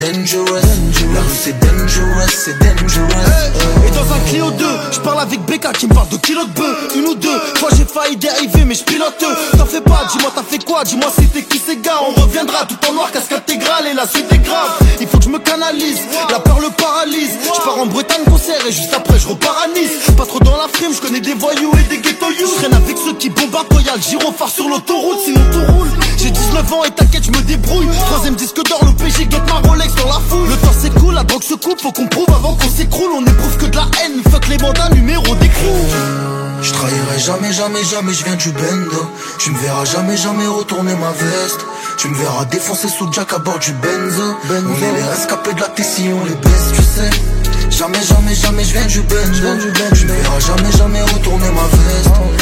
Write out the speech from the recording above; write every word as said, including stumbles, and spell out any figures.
Dangerous, la rue c'est dangerous, c'est dangerous. Hey. Et dans un Clio deux, je parle avec Becca qui me parle de kilos de bœuf. Une ou deux fois j'ai failli dériver mais je pilote. T'en fais pas, dis-moi t'as fait quoi, dis-moi c'était qui ces gars. On reviendra tout en noir, casque intégrale et la suite est grave. Il faut que je me canalise, la peur le paralyse. Je pars en Bretagne concert et juste après je repars à Nice. Pas trop dans la frime, je connais des voyous et des ghetto youths. Je traîne avec ceux qui bombardent quand y'a le gyrophare sur l'autoroute. Sinon tout roule, j'ai dix-neuf ans et t'inquiète je me débrouille. Troisième disque d'or, le P G guette ma Rolex dans la foule. Le temps s'écoule, la drogue se coupe, faut qu'on prouve avant qu'on s'écroule. On éprouve que de la haine, fuck les mandats, numéro d'écrou. Je trahirai jamais, jamais, jamais, je viens du bendo. Tu me verras jamais, jamais retourner ma veste. Tu me verras défoncer sous Jack à bord du Benzo. Benzo. On est les rescapés de la Tessie, on les baisse, tu sais. Jamais, jamais, jamais, je viens du bendo. Tu me verras jamais, jamais retourner ma veste.